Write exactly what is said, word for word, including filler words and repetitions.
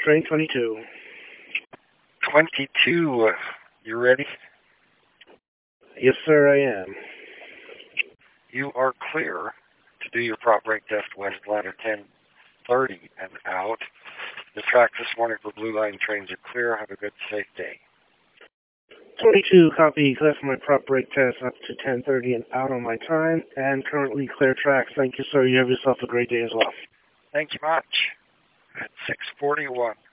train twenty-two. twenty-two, you ready? Yes, sir, I am. You are clear to do your prop brake test west ladder ten thirty and out. The tracks this morning for Blue Line trains are clear. Have a good, safe day. twenty-two, copy, clear for my prop brake test up to ten thirty and out on my time, and currently clear tracks. Thank you, sir. You have yourself a great day as well. Thank you much. At six forty-one.